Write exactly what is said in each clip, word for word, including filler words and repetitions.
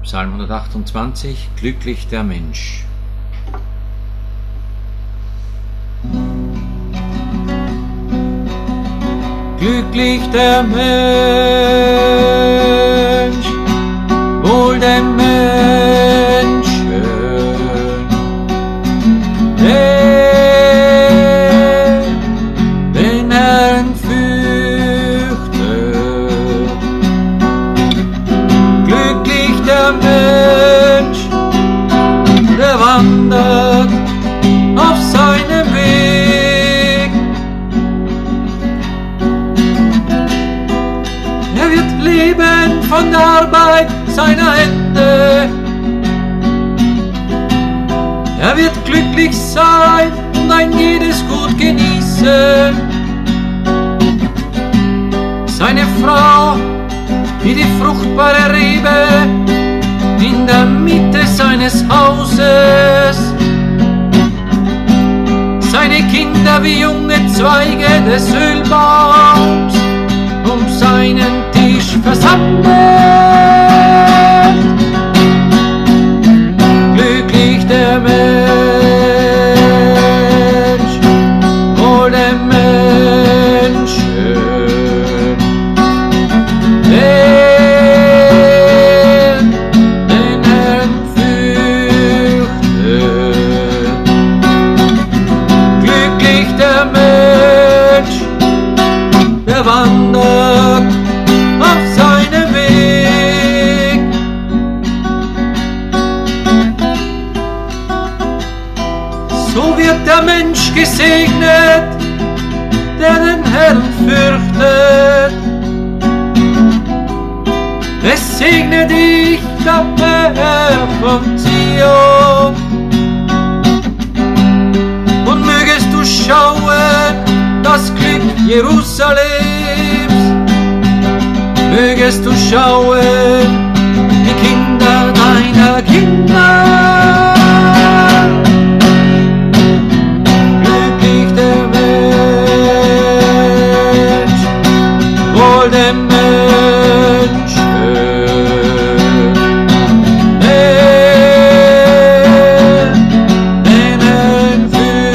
Psalm hundertachtundzwanzig, glücklich der Mensch. Glücklich der Mensch, wohl dem Menschen, der den Herrn fürchtet. Glücklich der Mensch, der wandert auf seinem Weg. Er wird leben von der Arbeit seiner Hände. Er wird glücklich sein und ein jedes Gut genießen. Seine Frau wie die fruchtbare Rebe in der Mitte seines Hauses. Seine Kinder wie junge Zweige des Ölbaums um seinen Tisch versammelt. Glücklich der Mensch, wohl der Menschen, der den Herrn fürchtet. Glücklich der Mensch, der wandert auf seinem Weg. So wird der Mensch gesegnet, der den Herrn fürchtet. Es segne dich, der Herr von Zion, und mögest du schauen das Glück Jerusalems. Mögest du schauen die Kinder deiner Kinder. Glücklich der Mensch, wohl der Menschen, der den Herrn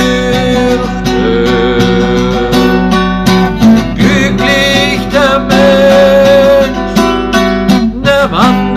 fürchtet. Glücklich der Mensch, der wandert